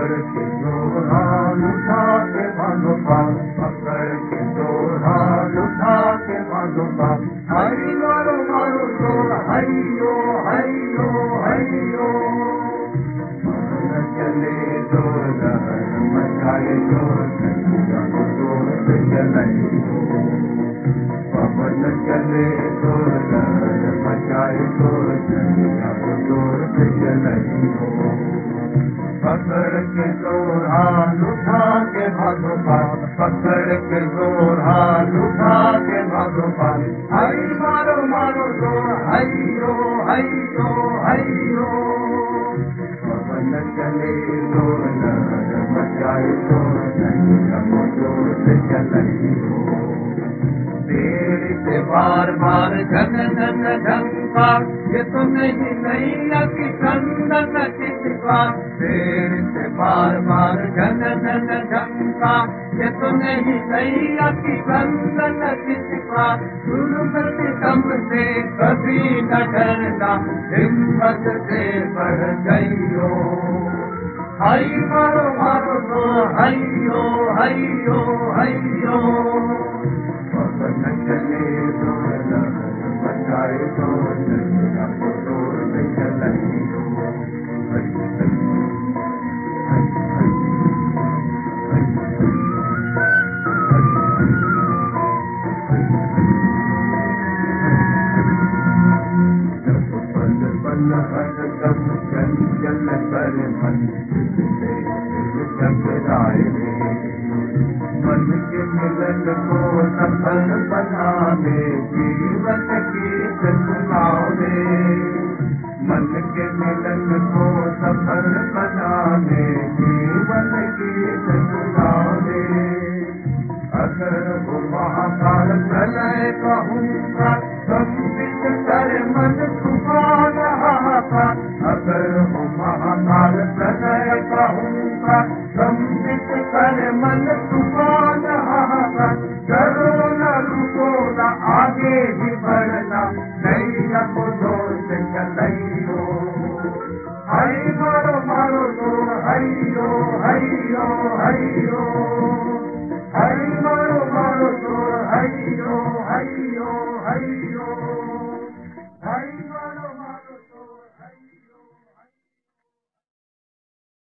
पकड़ के जोर हाथ उठा के बांधो पाँव, पकड़ के जोर हाथ उठा के बांधो पाँव। हरी मारो मारो जोर हरियो हरियो हरियो। पवन चले जोर लहर मचाए जोर कन्हैया को जोर से चलाइयो। पवन चले जोर लहर मचाए जोर कन्हैया को जोर से चलाइयो। पकड़ के जोर हाथ उठा के भागो पाँव, पकड़ के जोर हाथ उठा के भागो पाँव। हरी मारो मारो जोर हरियो हरियो हरियो। पवन चले जोर लहर मचाए जोर कन्हैया को जोर से चलाइयो। तेरे से बार बार झन झन झंका, ये तो नहीं नैया की चंदन चितका। तेरे से बार बार झन झन झंका, ये तो नहीं नैया की चंदन चितका। गुरुमत दम से कभी न डरना, हिम्मत से बढ़ गईयो। हरि मारो मारो तो हरियो हरियो हरियो। पवन चले जोर लहर मचाए जोर कन्हैया को जोर से चलाइयो। हरि हरि हरि हरि। जब पल पल हरदम चंचल कर मन से टकराए, मन के मिलन को सफल बनाने जीवन गीत सुनाओ। मन के मिलन को सफल बनाने जीवन गीत सुनाओ। अगर वो महाकाल प्रलय कहूँगा, संबित कर मन तूफान हाहाकार। अगर वो महाकाल प्रलय कहूँगा, संबित कर मन तूफान हाहाकार। डरो न रुको न आगे ही बढ़ना, नैया को जोर से चलाइयो। हरि मारो मारो जोर हरियो हरियो हरियो। हरि मारो मारो जोर हरियो हरियो।